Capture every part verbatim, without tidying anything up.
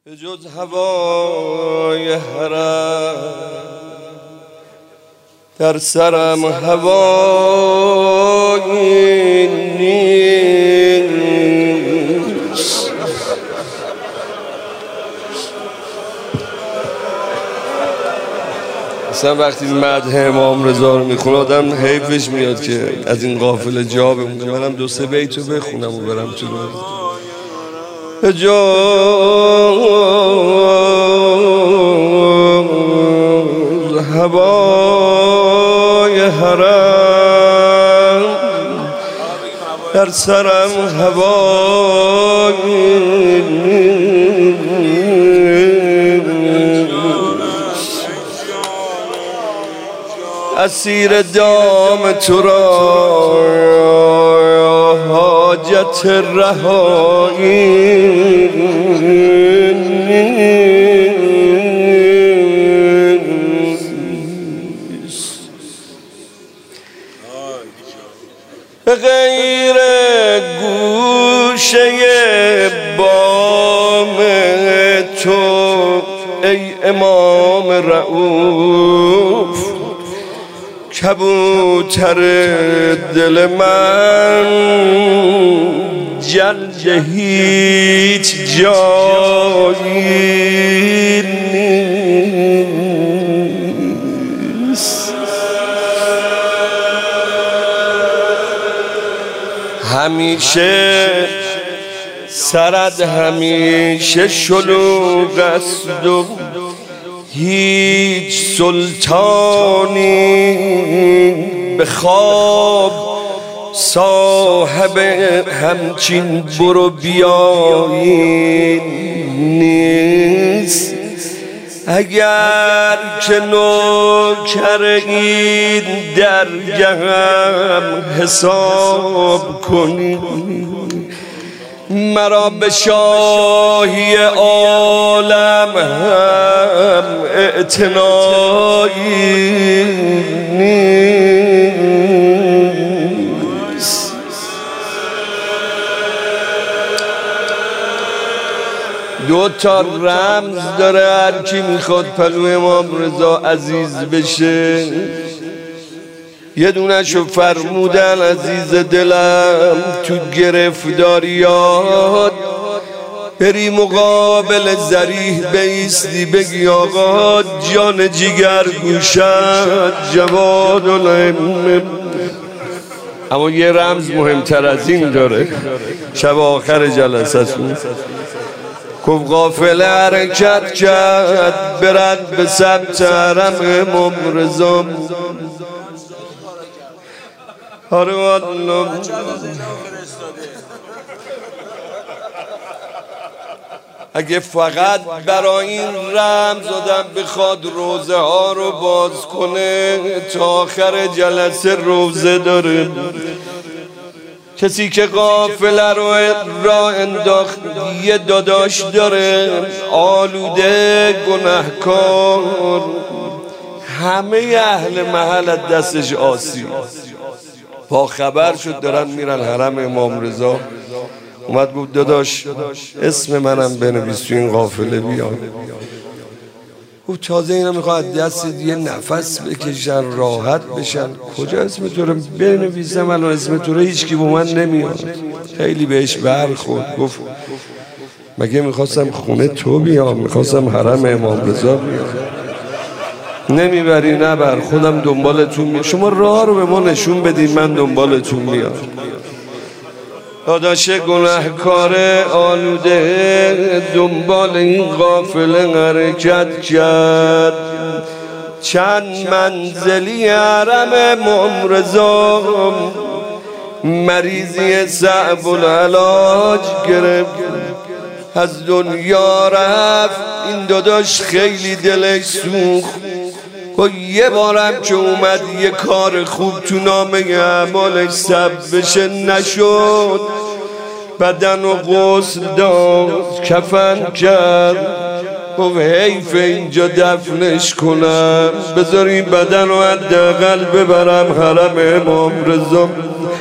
به جز هوای حرم در سرم هوایی نیست. اصلا وقتی مدح امام رضا رو میخونه آدم حیفش میاد که از این قافله جا بمونه. منم دو سه بیتو بخونم و برم تو رو به جز هوای حرم در سرم هوای اسیر دام تو را حاجت رهایی به غیر گوشه بام تو ای امام رؤوف کبوتر دل من جلد هیچ جایی نیست. همیشه سرد همیشه شلوغ است و هیچ سلطانی به خواب صاحب همچین برو بیایی نیست. اگر که نوکر این درگهم حساب کنی مرا به شاهی عالم هم اعتنایی نیست. دو تا رمز داره هر کی میخواد پلو امام رضا عزیز بشه. یه دونشو فرمودن عزیز دلم تو گرفتاریات بری مقابل ذریح بیستی بگی آقا جان جیگر گوشت جواد الامه. اما یه رمز مهمتر از این داره. شب آخر جلسه‌شون گفت قافله حرکت کرد برد به سمت حرم امام رضا. آره والله اگه فقط برای این رمز آدم بخواد روزه ها رو باز کنه تا آخر جلسه روزه داره. کسی که قافله رو را انداخت یه داداش داره آلوده گناهکار. همه اهل محل از دستش آسیب با خبر شد دارن میرن حرم امام رضا. اومد گفت داداش اسم منم بنویس تو این قافله بیا. گفت تازه اینا میخواد دست یه نفس بکشن راحت بشن. کجا اسم تو رو بنویسم الان؟ اسم تو رو هیچ کی با من نمیاد. خیلی بهش برخورد. گفت مگه میخواستم خونه تو بیام؟ میخواستم حرم امام رضا بیام. نمیبری نبر خودم دنبالتون میام. شما راه رو به ما نشون بدین من دنبالتون میام. داداش گناهکار آلوده دنبال این قافله حرکت کرد. چند منزلی حرم امام رضا مریضی صعب العلاج گرفت از دنیا رفت. این داداش خیلی دلش سوخت. و یه بارم که اومد یه کار خوب تو نامه اعمالش ثبت بشه نشد. بدن و غسل داد کفن کرد. گفت حیف اینجا دفنش کنم بذار این بدن رو حداقل ببرم حرم امام رضا.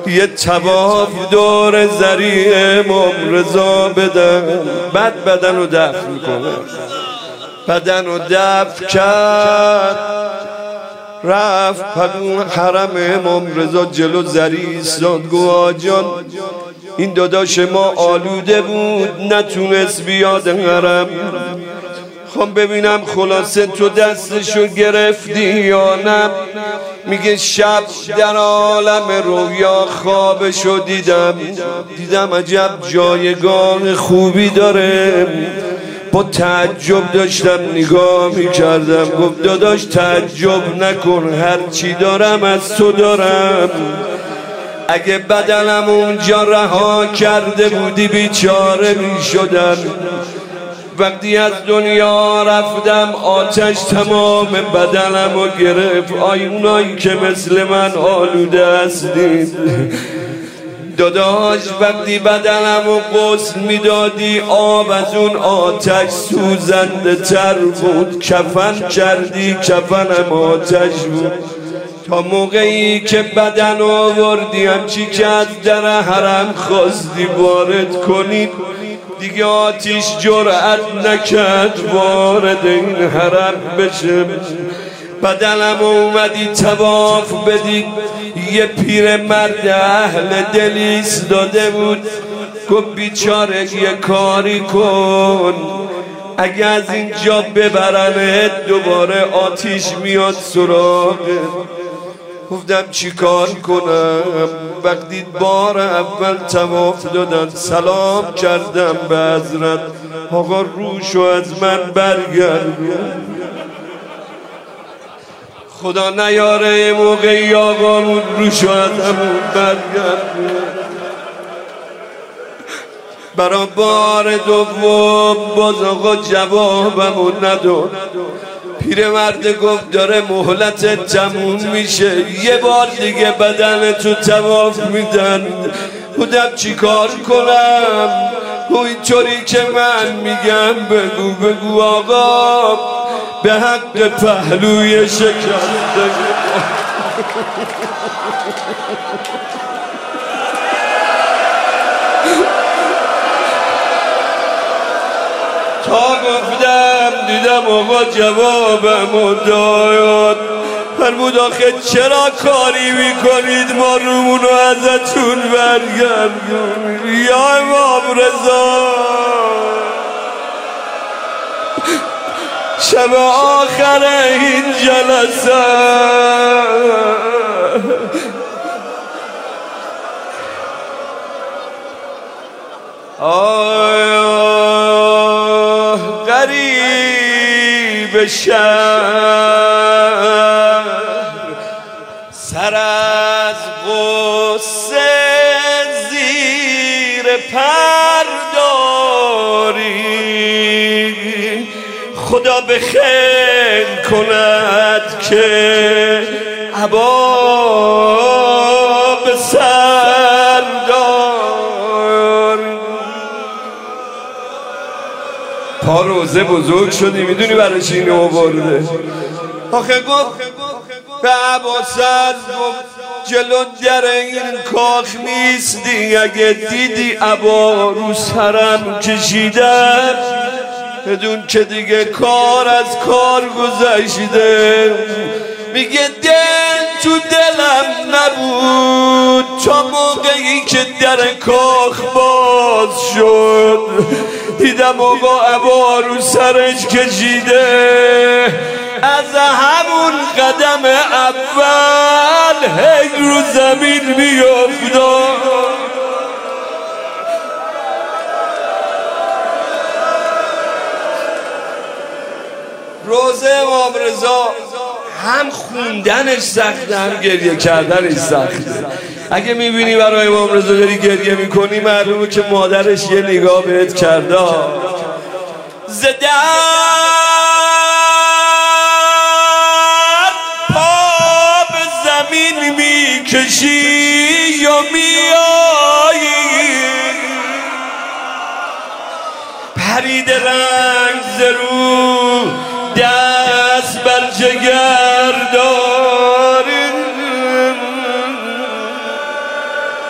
یه طواف دور ذریع امام رضا بدن، بعد بدن رو دفن کنه. بدن رو دفن کرد، رفت پدون حرم امام رضا جلو ذریع ایستاد. گفت آجان این داداش ما آلوده بود نتونست بیاد حرم، خب ببینم خلاصه تو دستشو گرفتی یا نه؟ میگه شب در عالم رویا خوابشو دیدم، دیدم عجب جایگاه خوبی داره. با تعجب داشتم نگاه میکردم. گفت داداش تعجب نکن، هر چی دارم از تو دارم. اگه بدنم اونجا رها کرده بودی بیچاره میشدم. وقتی از دنیا رفتم آتش تمام بدنم رو گرفت. آی اونایی که مثل من آلوده هستید داداش، وقتی بدنم رو غسل میدادی آب از اون آتش سوزنده تر بود. کفن کردی کفنم آتش بود. تا موقعی که بدن آوردی همچی که از در حرم خواستی وارد کنی دیگه آتیش جرأت نکرد وارد این حرم بشه. بدنم اومدی طواف بدی، یه پیر مرد اهل دلیس داده بود. گفت بیچاره یه کاری کن، اگه از اینجا ببرنه دوباره آتیش میاد سراغ. گفتم چی کار کنم؟ وقتی بار اول طواف دادن سلام کردم به حضرت، آقا روشو از من برگرد. خدا نیاره موقعی آقامون روشو از همون برگرد. برا بار دوم باز آقا جوابمون نداد. پیرمرد گفت داره مهلت تموم میشه، یه بار دیگه بدن تو طواف میدن. بودم چی کار کنم؟ و اینطوری که من میگم بگو بگو آقا به حق پهلوی شکسته. تا گفتم دیدم آقا جوابمو داد. فرمود آخه چرا کاری میکنید ما رومونو ازتون برگردونیم یا امام رضا؟ شب آخر این جلسه آه غریب شهر سر از غصه زیر پرداری، خدا به خیر کند که عبا به سر دار. پا روزه بزرگ شدی میدونی برای چی اینو آورده؟ آخه گفت به عباست گفت جلو در این کاخ میستی، اگه دیدی عبا رو سرم کشیدم بدون که دیگه کار از کار گذشته. میگه دل تو دلم نبود تا موقعی که در کاخ باز شد، دیدم آقا عبا رو سرش کشیده. از همون قدم اول هی رو زمین میافتاد. روزه امام رضا هم خوندنش سخته هم گریه کردنش سخته. اگه میبینی برای امام رضا داری گریه میکنی معلومه که مادرش یه نگاه بهت کرده. زدن پا به زمین میکشی یا میایی، پرید رنگ زرو دست بر جگر داری.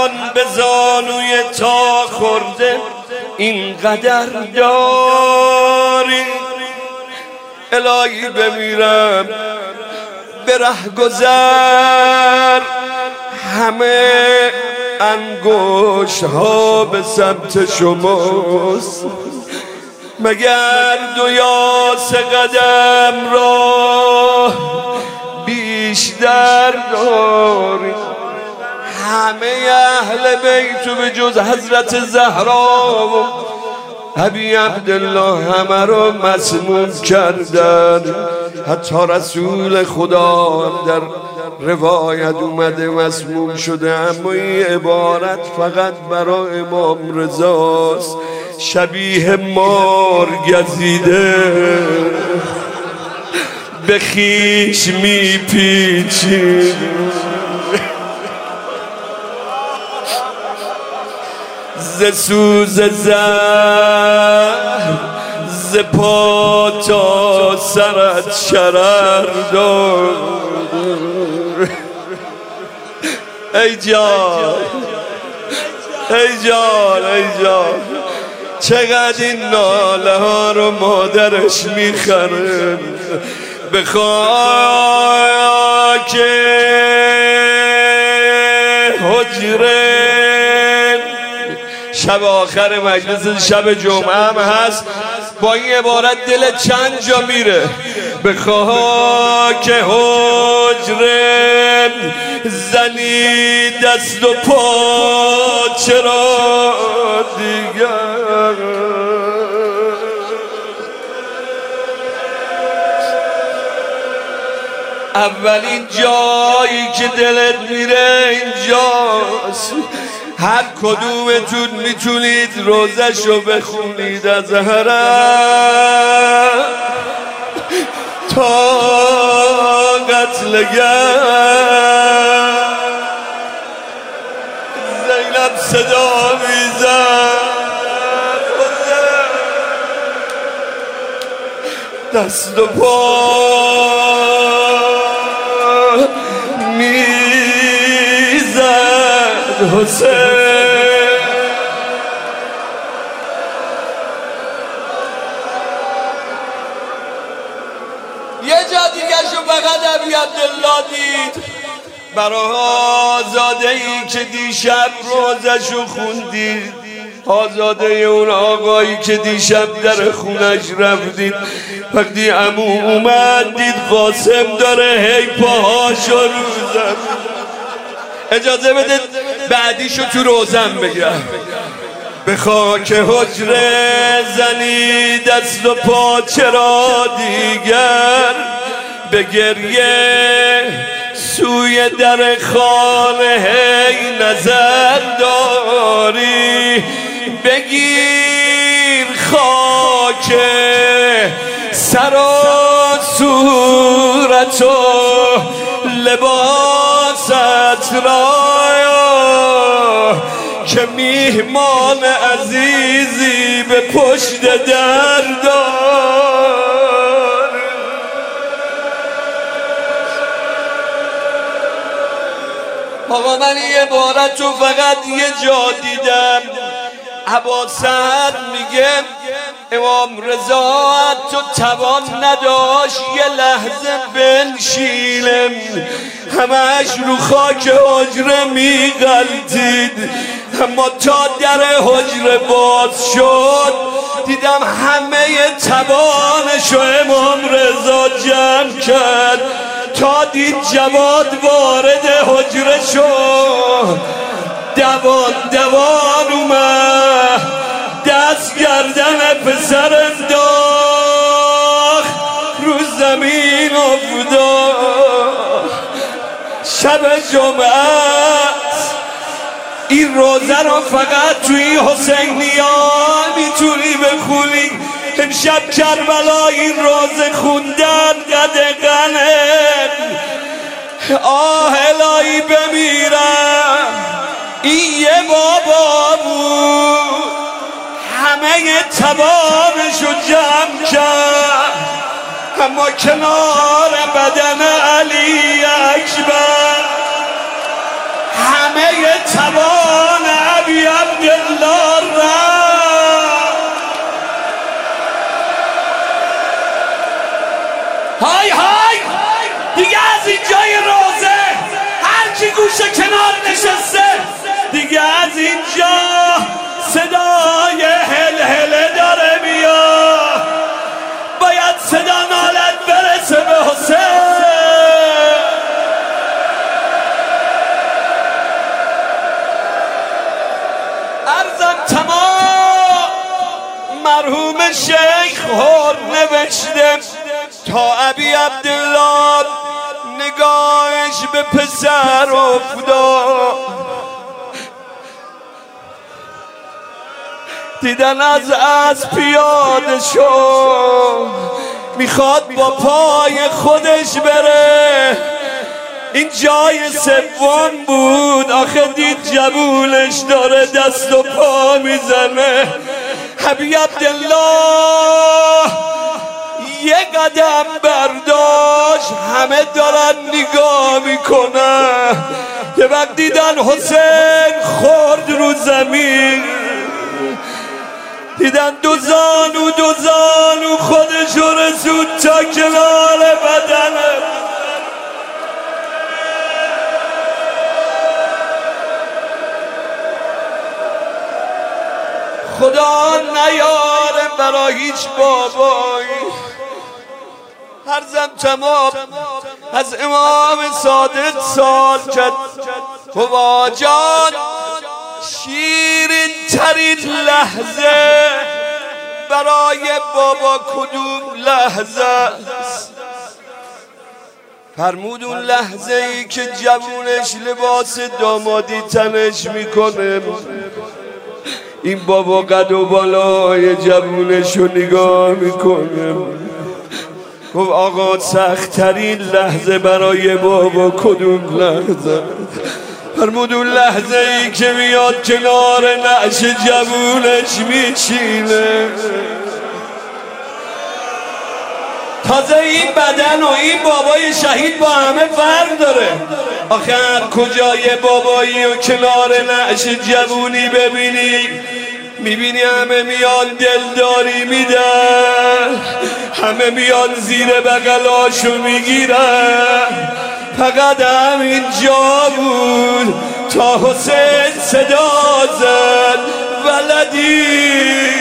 همان به زانوی تا خورده اینقدر داری. الهی بمیرم به رهگذر همه انگشت ها به سمت شماست، مگر دو یا سه قدم را بیشتر داری. همه اهل بیت به جز حضرت زهرا و ابی عبدالله همه رو مسموم کردن. حتی رسول خدا در روایت اومده مسموم شده، اما این عبارت فقط برای امام رضاست. شبیه مار گزیده به خویش میپیچید، ز سوز زهر ز پا تا سرت شرر دار. ای جان ای جان ای جان، چقدر این ناله ها رو مادرش میخره به خاک حجره. شب آخر مجلس شب جمعه هم هست، با این عبارت دل چند جا میره. به خاک حجره زنی دست و پا چرا دیگر. اولین جایی که دلت میره اینجاست. هر کدومتون میتونید روزشو بخونید از حرم تا قتلگر. زینب صدا میزد دست و پا میزد حسین. یه جا دیگه شو فقط ابی عبدالله دید، برای آزاده ای که دیشب روزشو خوندید، آزاده اون آقایی که دیشب در خونش رفتید. وقتی عمو اومد دید قاسم داره هی پاهاشو روزم. اجازه بده بعدیشو تو روزم بگم. به خاک حجره زنی دست و پا چرا دیگر، به گریه سوی در خانه هی نظر داری. بگیر خاک سر و صورت و لباست را که میهمان عزیزی به پشت در دار. آقا من این عبارت رو فقط یه جا دیدم. عباسد میگه امام رضا تو توان نداشت یه لحظه بنشینم، همش رو خاک حجره میغلطید، اما تا در حجره باز شد دیدم همه توانشو امام رضا جمع کرد. تا دید جواد وارد حجره شد، دوان دوان اومد دست گردن پسر انداخت رو زمین افتاد. شب جمعه این روزه رو فقط توی حسینیان میتونی بخونی. امشب کربلا این روزه خوندن قدقنه. آه الهی بمیرم این یه بابا بود، همه توانشو جمع کرد، اما کنار بدن علی اکبر همه توان گوشه کنار نشسته دیگه از اینجا صدای هل هله داره میاد، باید صدا نالت برسه به حسین. عرضم تمام مرحوم شیخ هر نوشته تا ابی عبدالله نگاهش به پسر افتاد، دیدن از از پیاده شد میخواد با پای خودش بره، این جای سوم بود آخه دید جبولش داره دست و پا میزنه. ابی عبدالله یه قدم برداشت، همه دارن نگاه میکنن، یه وقت دیدن حسین خورد رو زمین، دیدن دو زانو دو زانو خودشو رسود تا کنار بدنه. خدا نیاره برای هیچ بابایی. عرضم تمام از امام صادق سال کرد بابا جان شیرین ترین لحظه برای بابا کدوم لحظه؟ فرمود اون لحظه ای که جوونش لباس دامادی تنش میکنه، این بابا قد و بالای جوونش رو نگاه میکنه، گفت آقا سخت ترین لحظه برای بابا کدوم لحظه؟ فرمود اون لحظه ای که میاد کنار نعش جوونش میچینه. تازه این بدن و این بابای شهید با همه فرق داره، آخر کجای بابایی و کنار نعش جوونی ببینی میبینی همه میان دلداری میدن، همه میان زیر بغلاشو میگیرن، فقط همین جا بود تا حسین صدا زد ولدی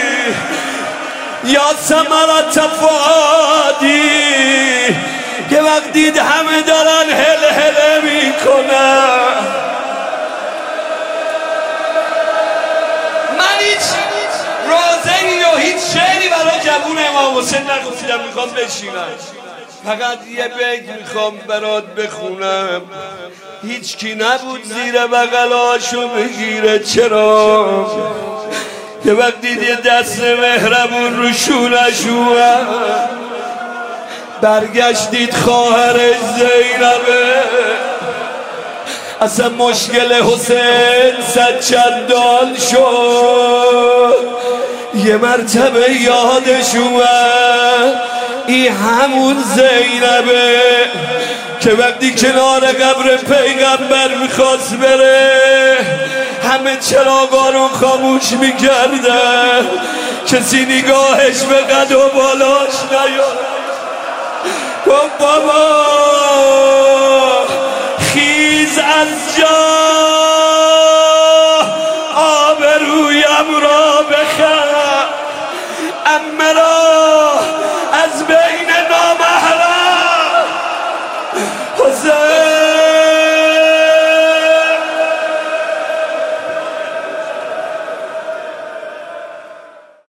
یا ثمرت فؤادی، که وقت دید همه دارن هل هله میکنن. من هیچ روزه‌ای و هیچ شعری برای جوون امام حسین نگفتم، میخوام بشینم، فقط یه بیت میخوام برات بخونم. هیچ کی نبود زیر بغلاشو بگیره، چرا؟ یه وقت دید یه دست مهربون رو شونش اومد، برگشت دید خواهرش زینبه، اصلا مشکل حسین صد چندان شد، یه مرتبه یادش اومد این همون زینبه که وقتی کنار قبر پیغمبر میخواست بره همه چراغا رو خاموش میکردن، کسی نگاهش به قد و بالاش نیاد. گفت بابا خیز از جا